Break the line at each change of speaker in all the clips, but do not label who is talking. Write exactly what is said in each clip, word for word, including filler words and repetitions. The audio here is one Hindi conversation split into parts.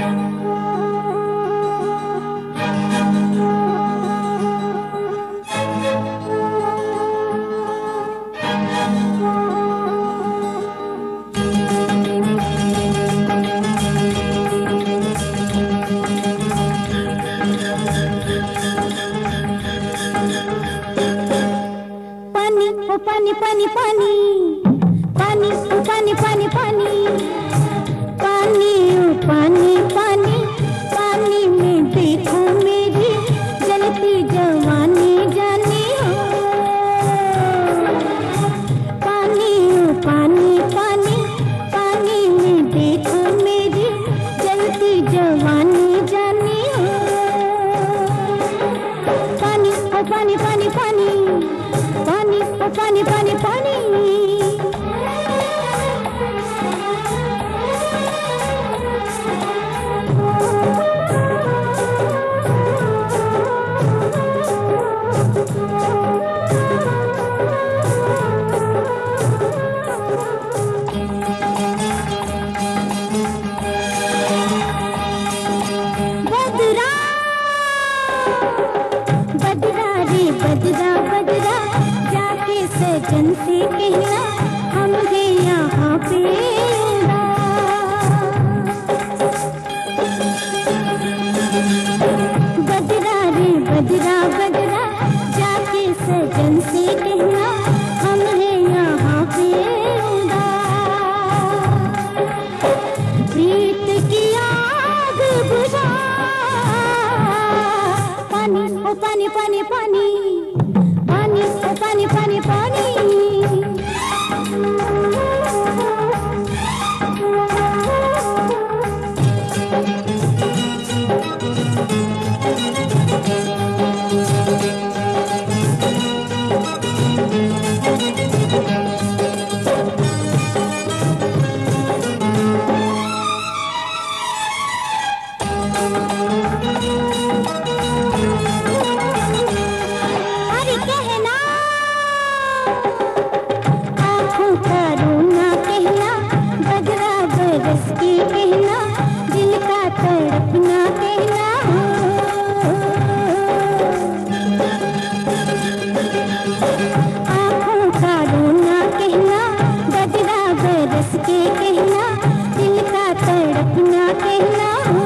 पानी पानी पानी पानी ओ पानी पानी पानी पानी ओ पानी पानी पानी में देखो मेरी जलती जवानी जानी हो। पानी ओ पानी पानी पानी में देखो मेरी जलती जवानी जानी हो। पानी ओ पानी पानी पानी पानी ओ पानी पानी पानी बदरा बदरा रे बदरा बदरा जाके सजन से कहना हम हैं यहाँ पे उड़ा। बदरा रे बदरा बदरा जाके सजन से कहना हम हैं यहाँ पे उड़ा। प्रीत की आग बुझा पानी ओ पानी पानी पानी पानी ओ पानी पानी पानी अरे कहना आँखों का रोना कहना बदरा बरस के कहना दिल का तड़पना कहना। आँखों का रोना कहना बदरा बरस के कहना दिल का तड़पना कहना।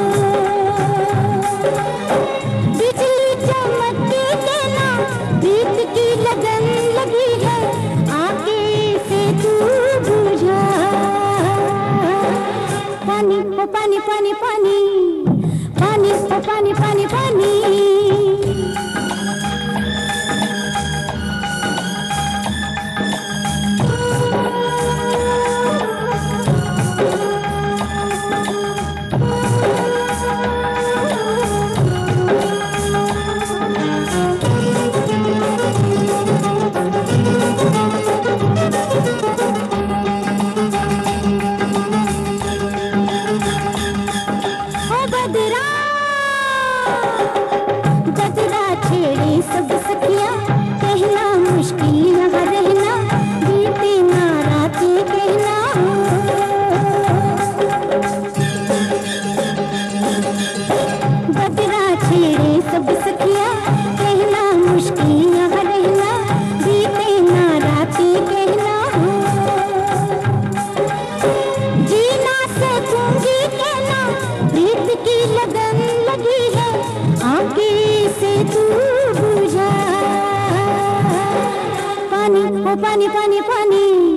बिजली चमकती कहना प्रीत की लगन लगी है आके से तू बुझा। पानी ओ पानी पानी पानी पानी ओ पानी पानी पानी बदरा बदरा छेड़े सब सखिया कहना मुश्किल यहाँ रहना बीते ना रातें कहना। बदरा छेड़े सब सखिया कहना मुश्किल यहाँ रहना बीते ना रातें कहना। जी ना सकूंगी कहना प्रीत की लगन लगी है आगे से तू बुझा। पानी ओ पानी पानी पानी